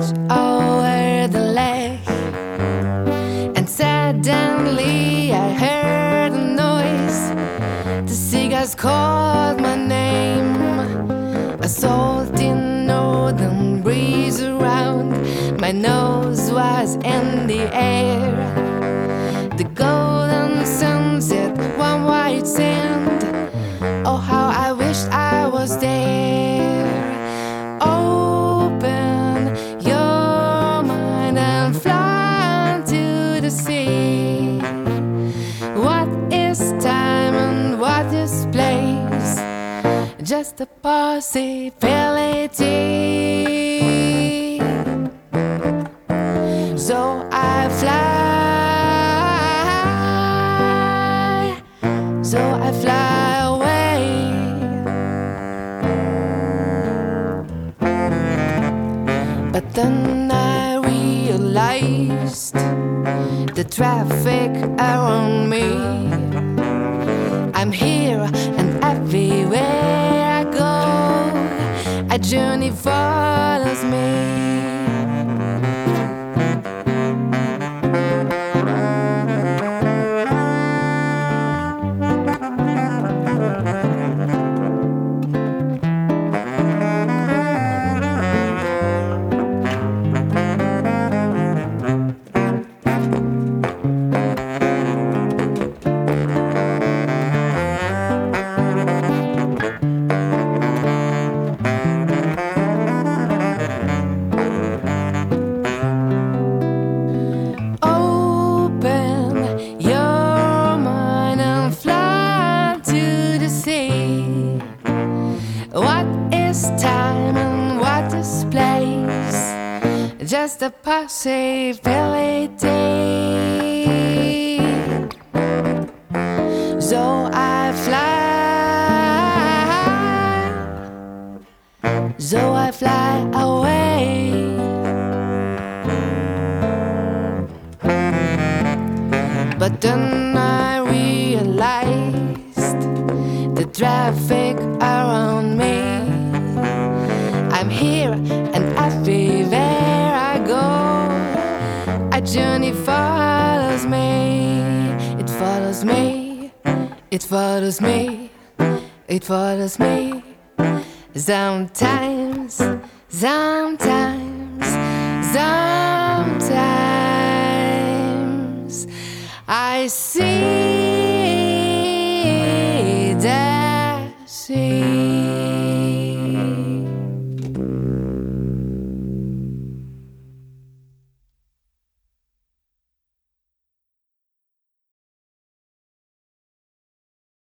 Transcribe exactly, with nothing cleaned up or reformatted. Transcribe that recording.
bridge over the lake, and suddenly I heard a noise. The seagulls called my name. A salty northern breeze around my nose was in the air. The golden sunset, one white sand. Oh, how I wished I was there. Open your mind and fly to the sea. What is time and what is place? Just a possibility. So I fly, so I fly away. But then I realized the traffic around me. I'm here and everywhere I go, a journey follows me. What is time and what is place? Just a possibility. So I fly, so I fly away. But then I realized the traffic around me. I'm here and everywhere I go, a journey follows me. It follows me, it follows me, it follows me. Sometimes, sometimes, sometimes I see the sea.